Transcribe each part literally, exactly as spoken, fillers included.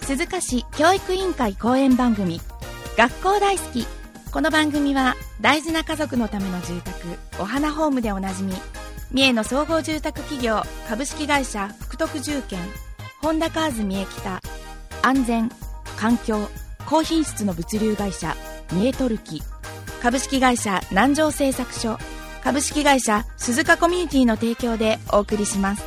鈴鹿市教育委員会講演番組学校大好き。この番組は大事な家族のための住宅お花ホームでおなじみ三重の総合住宅企業株式会社福徳住建、本田カーズ三重北、安全環境高品質の物流会社三重トルキ、株式会社南城製作所、株式会社鈴鹿コミュニティの提供でお送りします。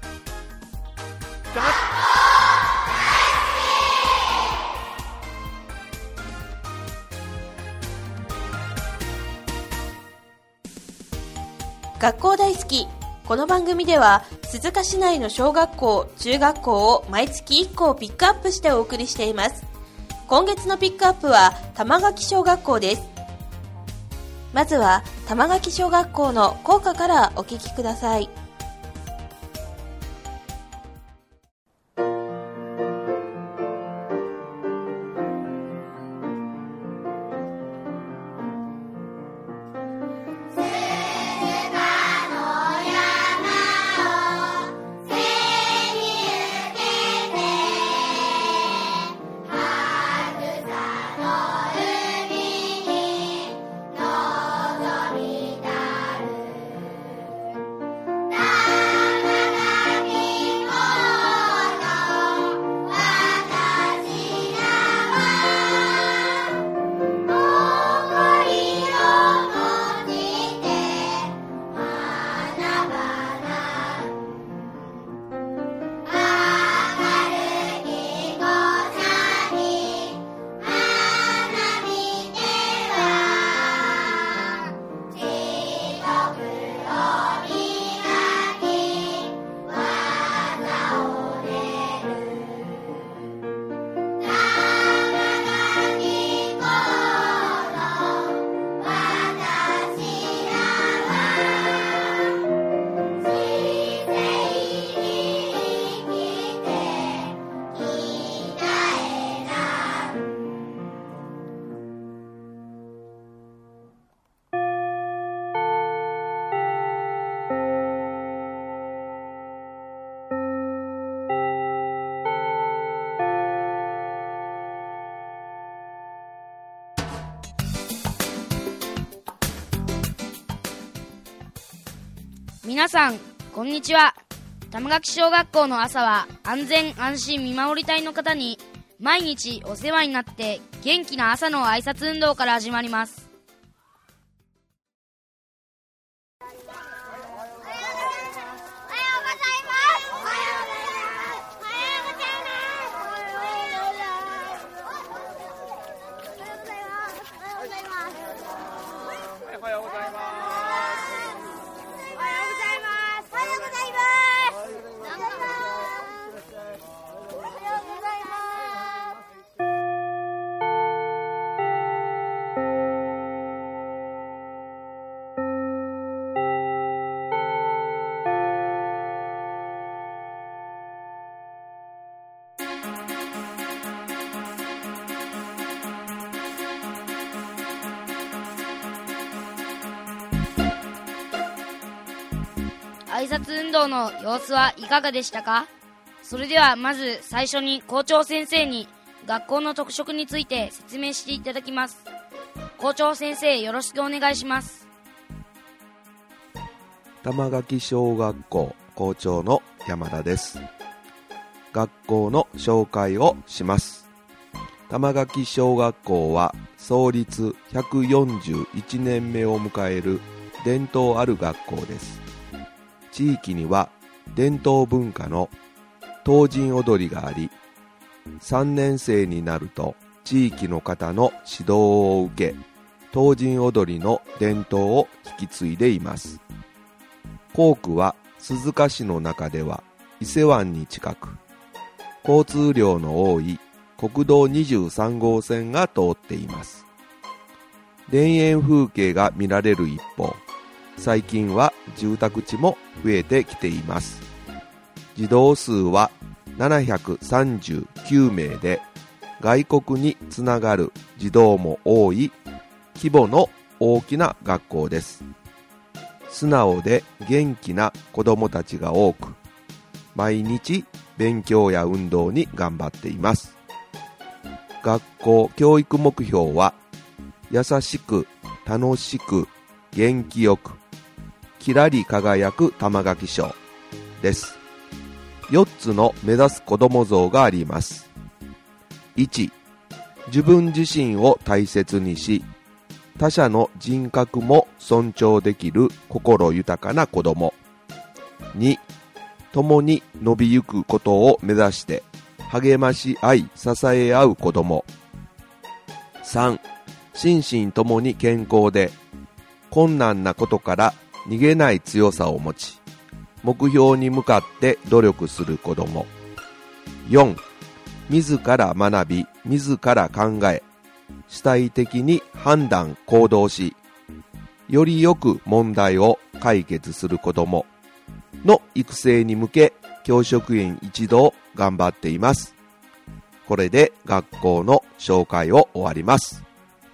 学校大好き。この番組では鈴鹿市内の小学校中学校を毎月いっこをピックアップしてお送りしています。今月のピックアップは玉垣小学校です。まずは玉垣小学校の校歌からお聞きください。 皆さんこんにちは。玉垣小学校の朝は安全安心見守り隊の方に毎日お世話になって元気な朝の挨拶運動から始まります。挨拶運動の様子はいかがでしたか？それではまず最初に校長先生に学校の特色について説明していただきます。校長先生、よろしくお願いします。 玉垣小学校校長の山田です。学校の紹介をします。玉垣小学校は創立ひゃくよんじゅういちねんめを迎える伝統ある学校です。地域には伝統文化の東神踊りがあり、さんねん生になると地域の方の指導を受け、東神踊りの伝統を引き継いでいます。校区は鈴鹿市の中では伊勢湾に近く、交通量の多い国道にじゅうさんごうせんが通っています。田園風景が見られる一方、最近は住宅地も増えてきています。児童数はななひゃくさんじゅうきゅうめいで、外国につながる児童も多い規模の大きな学校です。素直で元気な子どもたちが多く、毎日勉強や運動に頑張っています。 学校教育目標は、優しく、楽しく、元気よく、きらり輝く玉垣賞です。よっつの目指す子ども像があります。いち、自分自身を大切にし、他者の人格も尊重できる心豊かな子ども。に、共に伸びゆくことを目指して励まし合い支え合う子ども。さん、心身ともに健康で困難なことから逃げない強さを持ち、目標に向かって努力する子ども。よん、自ら学び自ら考え、主体的に判断行動し、よりよく問題を解決する子どもの育成に向け、教職員一同頑張っています。これで学校の紹介を終わります。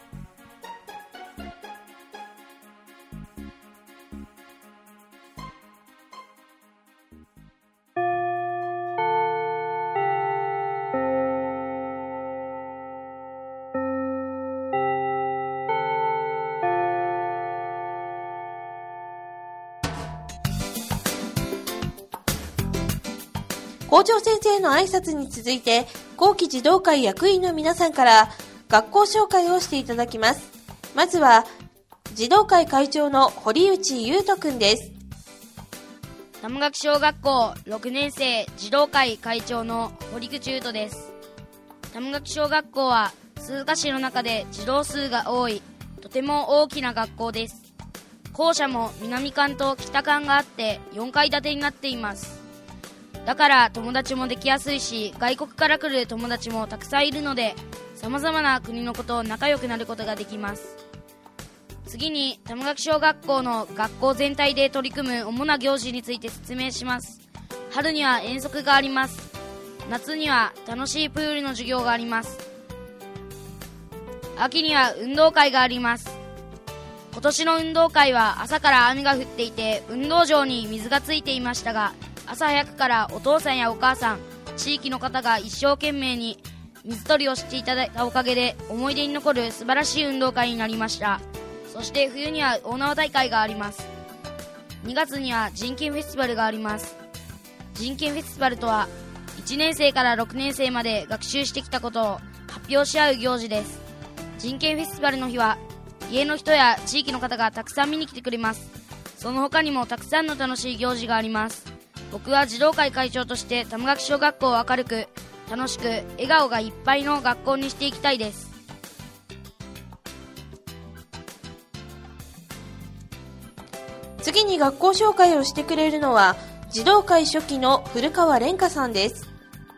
校長先生の挨拶に続いて、後期児童会役員の皆さんから学校紹介をしていただきます。まずは児童会会長の堀内優斗くんです。 玉垣小学校ろくねん生児童会会長の堀口優斗です。玉垣小学校は鈴鹿市の中で児童数が多い、とても大きな学校です。校舎も南館と北館があってよんかい建てになっています。だから友達もできやすいし、外国から来る友達もたくさんいるので、様々な国の子と仲良くなることができます。次に玉垣小学校の学校全体で取り組む主な行事について説明します。春には遠足があります。夏には楽しいプールの授業があります。秋には運動会があります。今年の運動会は朝から雨が降っていて、運動場に水がついていましたが、朝早くからお父さんやお母さん、地域の方が一生懸命に水取りをしていただいたおかげで、思い出に残る素晴らしい運動会になりました。そして冬には大縄大会があります。にがつには人権フェスティバルがあります。人権フェスティバルとは、いちねん生からろくねん生まで学習してきたことを発表し合う行事です。人権フェスティバルの日は、家の人や地域の方がたくさん見に来てくれます。その他にもたくさんの楽しい行事があります。僕は児童会会長として玉垣小学校を明るく、楽しく、笑顔がいっぱいの学校にしていきたいです。 次に学校紹介をしてくれるのは、児童会初期の古川蓮香さんです。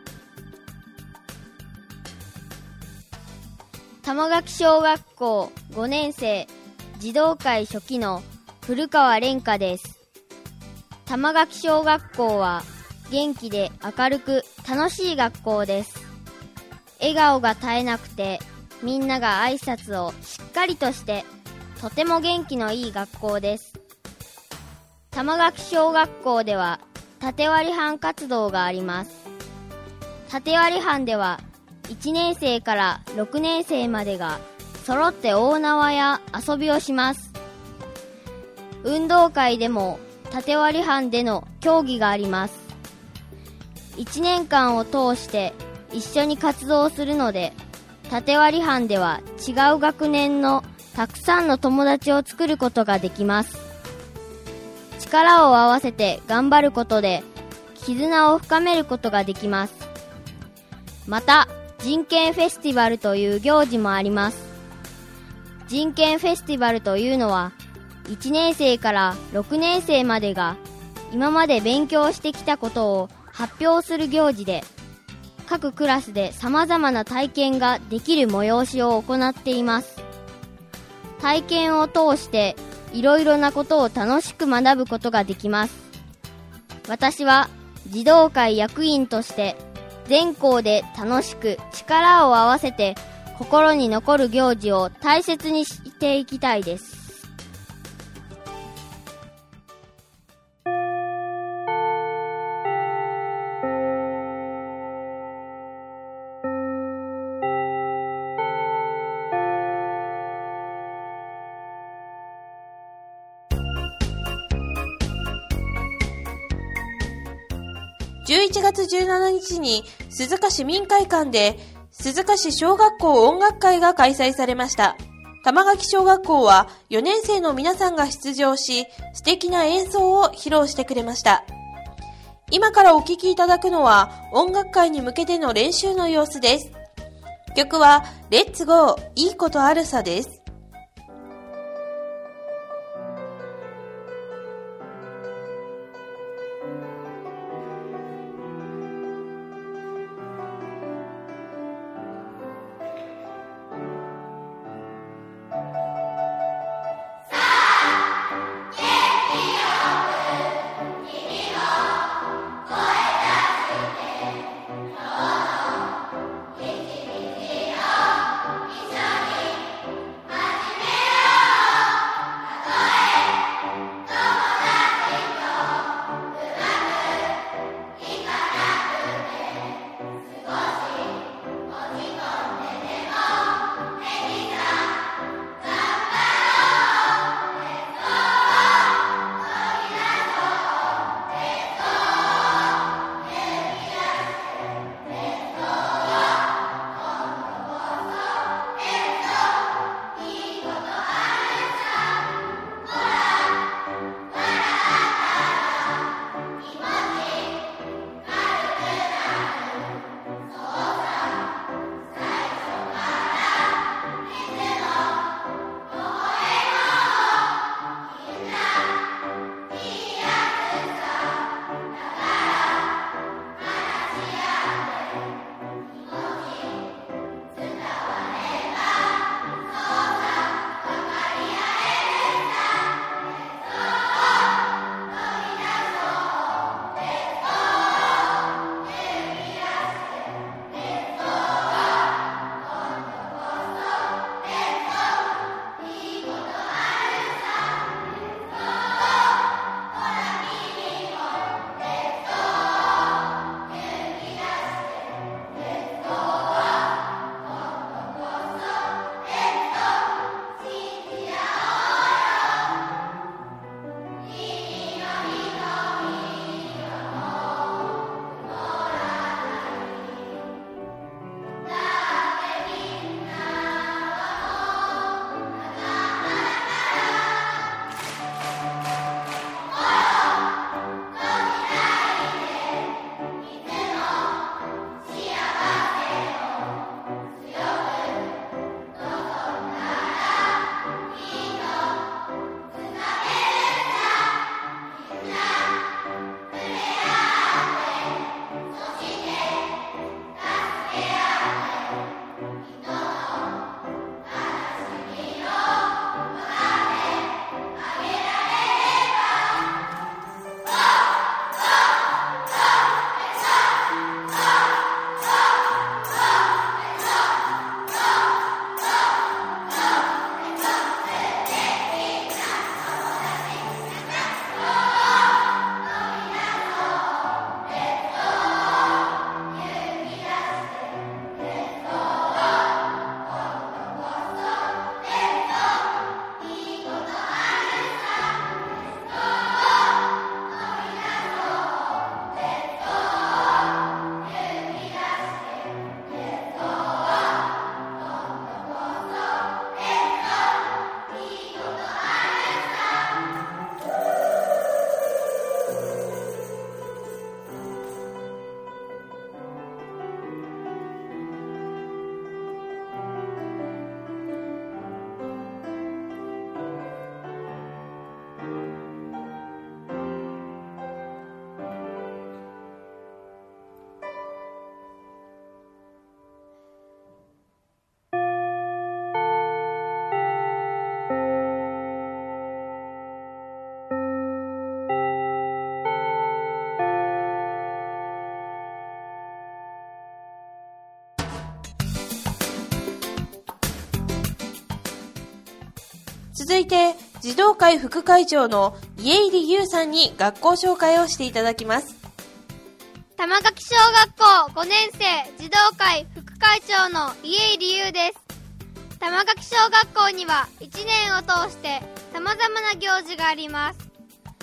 玉垣小学校ごねん生児童会初期の古川蓮香です。玉垣小学校は元気で明るく楽しい学校です。笑顔が絶えなくて、みんなが挨拶をしっかりとして、とても元気のいい学校です。玉垣小学校では縦割り班活動があります。縦割り班ではいちねん生からろくねん生までが揃って大縄や遊びをします。運動会でも縦割り班での競技があります。いちねんかんを通して一緒に活動するので、縦割り班では違う学年のたくさんの友達を作ることができます。力を合わせて頑張ることで絆を深めることができます。また、人権フェスティバルという行事もあります。人権フェスティバルというのは、いちねん生からろくねん生までが今まで勉強してきたことを発表する行事で、各クラスで様々な体験ができる催しを行っています。体験を通していろいろなことを楽しく学ぶことができます。私は児童会役員として全校で楽しく力を合わせて心に残る行事を大切にしていきたいです。 ちがつじゅうしちにちに鈴鹿市民会館で鈴鹿市小学校音楽会が開催されました。玉垣小学校はよねん生の皆さんが出場し、素敵な演奏を披露してくれました。今からお聴きいただくのは音楽会に向けての練習の様子です。曲はレッツゴーいいことあるさです。続いて児童会副会長の家入優さんに学校紹介をしていただきます。 玉垣小学校ごねん生児童会副会長の家入優です。玉垣小学校にはいちねんを通して様々な行事があります。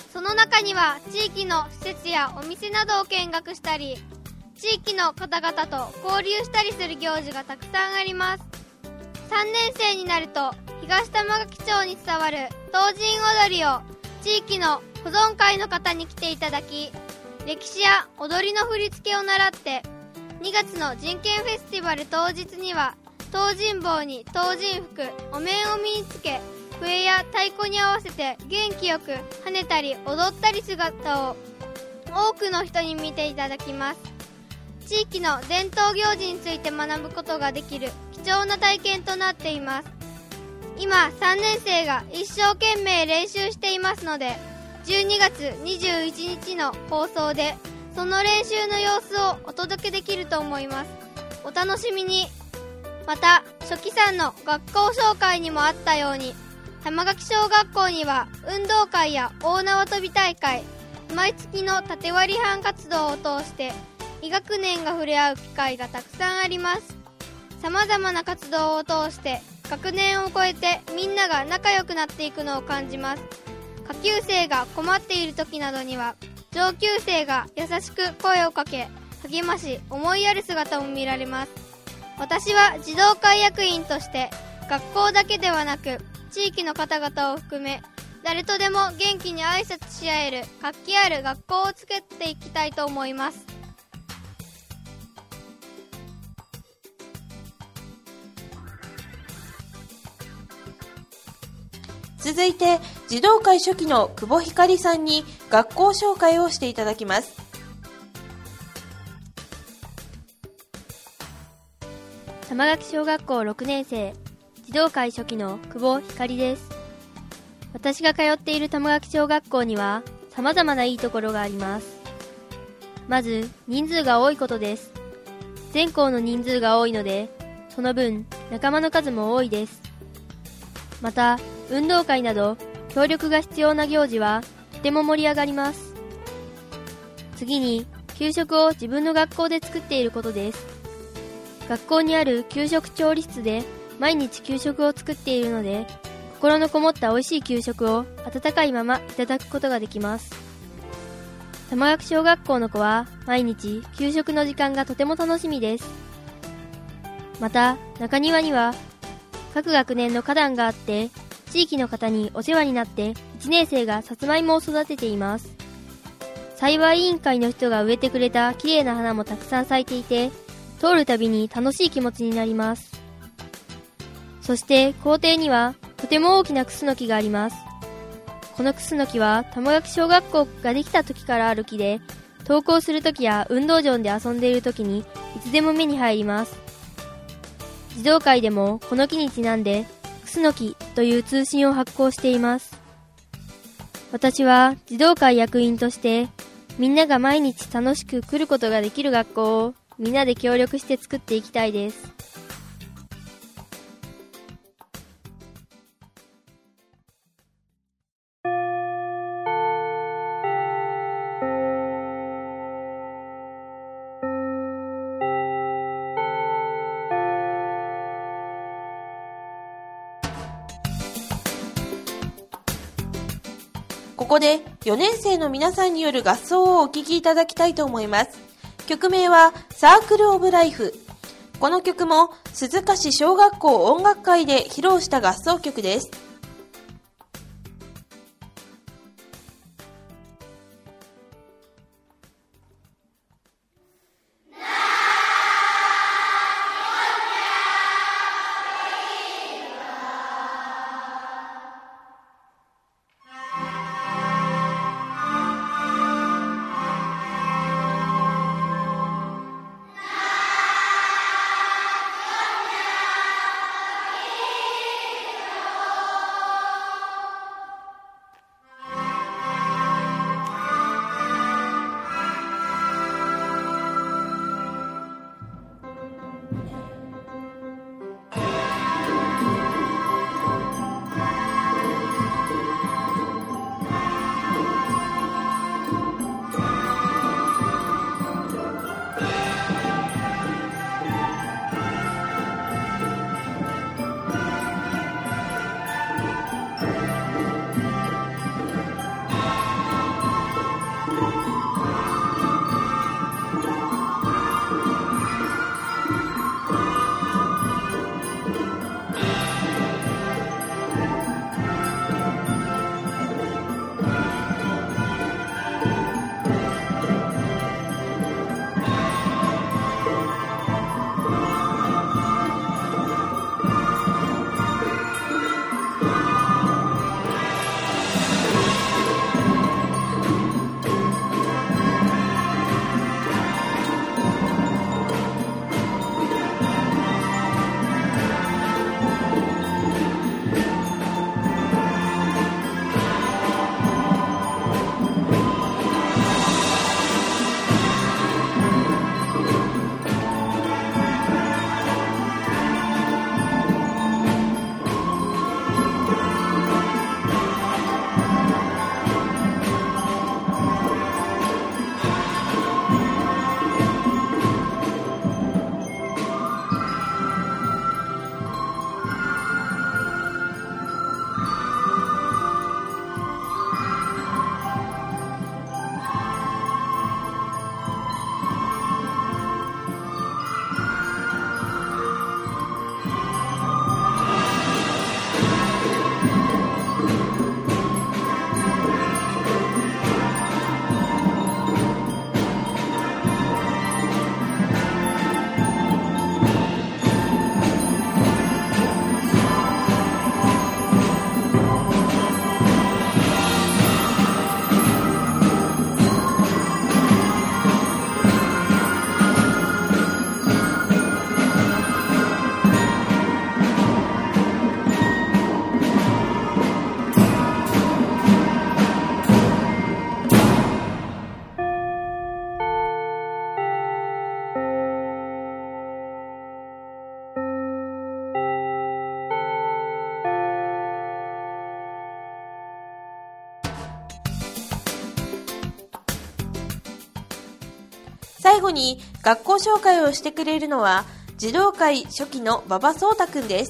その中には地域の施設やお店などを見学したり、地域の方々と交流したりする行事がたくさんあります。さんねん生になると東玉垣町に伝わる東神踊りを地域の保存会の方に来ていただき、歴史や踊りの振り付けを習って、にがつの人権フェスティバル当日には東神帽に東神服、お面を身につけ、笛や太鼓に合わせて元気よく跳ねたり踊ったり姿を多くの人に見ていただきます。地域の伝統行事について学ぶことができる貴重な体験となっています。今さんねん生が一生懸命練習していますので、じゅうにがつにじゅういちにちの放送でその練習の様子をお届けできると思います。お楽しみに。また初期さんの学校紹介にもあったように、玉垣小学校には運動会や大縄跳び大会、毎月の縦割り班活動を通して医学年が触れ合う機会がたくさんあります。様々な活動を通して学年を超えてみんなが仲良くなっていくのを感じます。下級生が困っている時などには上級生が優しく声をかけ、励まし思いやる姿も見られます。私は児童会役員として学校だけではなく地域の方々を含め、誰とでも元気に挨拶し合える活気ある学校を作っていきたいと思います。 続いて児童会初期の久保ひかりさんに学校紹介をしていただきます。 玉垣小学校ろくねん生、児童会初期の久保ひかりです。私が通っている玉垣小学校には様々ないいところがあります。まず人数が多いことです。全校の人数が多いので、その分仲間の数も多いです。また運動会など協力が必要な行事はとても盛り上がります。次に給食を自分の学校で作っていることです。学校にある給食調理室で毎日給食を作っているので、心のこもった美味しい給食を温かいままいただくことができます。玉垣小学校の子は毎日給食の時間がとても楽しみです。また中庭には各学年の花壇があって、地域の方にお世話になっていちねん生がさつまいもを育てています。栽培委員会の人が植えてくれた綺麗な花もたくさん咲いていて、通るたびに楽しい気持ちになります。そして校庭にはとても大きなクスノキがあります。このクスノキは玉垣小学校ができた時からある木で、登校する時や運動場で遊んでいる時にいつでも目に入ります。児童会でもこの木にちなんでクスノキという通信を発行しています。私は児童会役員として、みんなが毎日楽しく来ることができる学校をみんなで協力して作っていきたいです。 ここでよねん生の皆さんによる合奏をお聴きいただきたいと思います。曲名はサークルオブライフ。この曲も鈴鹿市小学校音楽会で披露した合奏曲です。 最後に学校紹介をしてくれるのは児童会初期の馬場壮太くんです。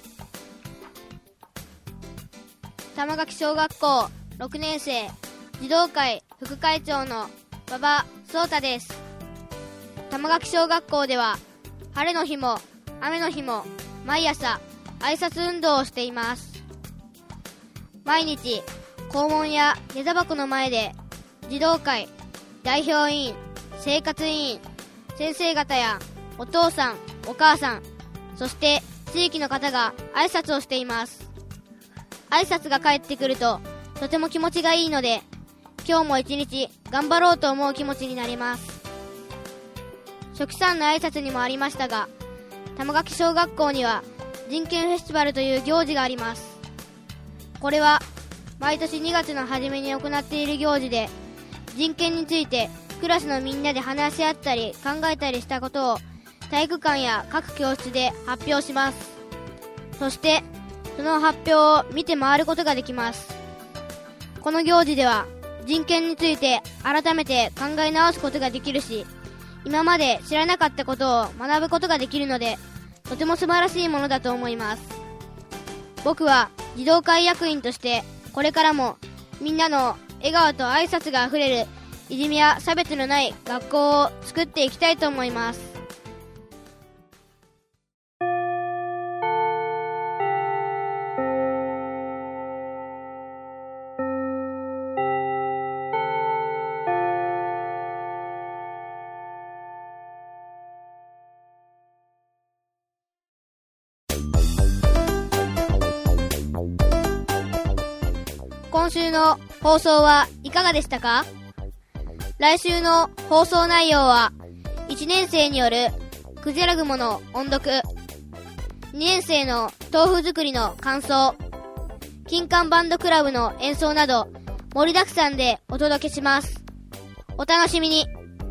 玉垣小学校ろくねん生児童会副会長の馬場壮太です。玉垣小学校では晴れの日も雨の日も毎朝挨拶運動をしています。毎日校門や下駄箱の前で児童会、代表委員、生活委員、先生方やお父さん、お母さん、そして地域の方が挨拶をしています。挨拶が返ってくるととても気持ちがいいので、今日も一日頑張ろうと思う気持ちになります。初期さんの挨拶にもありましたが、玉垣小学校には人権フェスティバルという行事があります。これは毎年にがつの初めに行っている行事で、人権についてクラスのみんなで話し合ったり考えたりしたことを体育館や各教室で発表します。そしてその発表を見て回ることができます。この行事では人権について改めて考え直すことができるし、今まで知らなかったことを学ぶことができるので、とても素晴らしいものだと思います。僕は児童会役員としてこれからもみんなの笑顔と挨拶があふれるいじめや差別のない学校を作っていきたいと思います。今週の放送はいかがでしたか？来週の放送内容はいちねん生によるクジラグモの音読、にねん生の豆腐作りの感想、金管バンドクラブの演奏など盛りだくさんでお届けします。お楽しみに。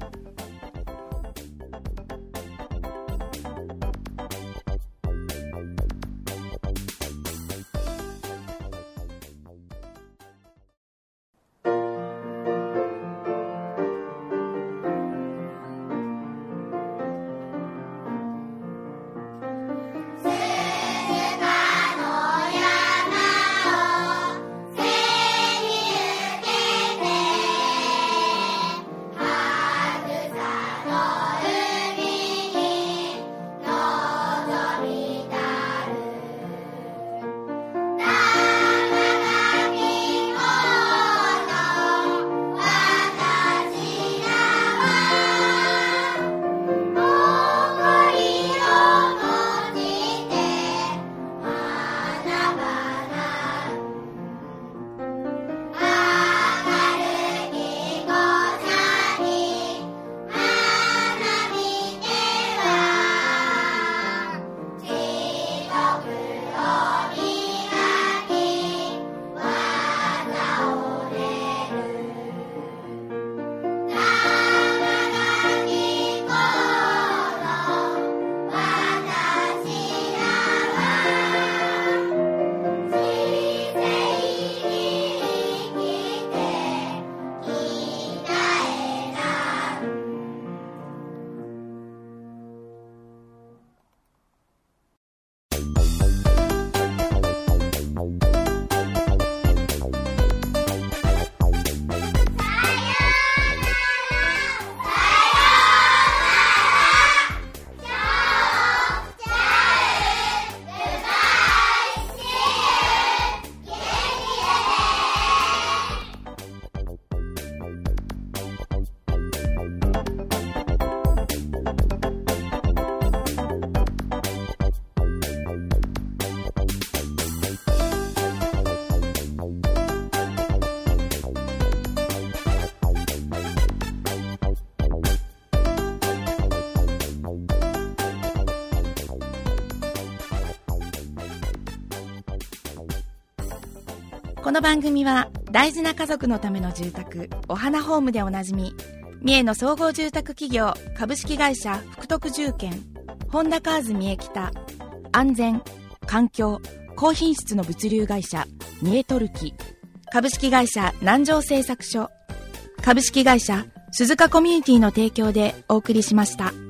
この番組は大事な家族のための住宅お花ホームでおなじみ三重の総合住宅企業株式会社福徳住建本田カーズ三重北安全環境高品質の物流会社三重トルキ株式会社南城製作所株式会社鈴鹿コミュニティの提供でお送りしました。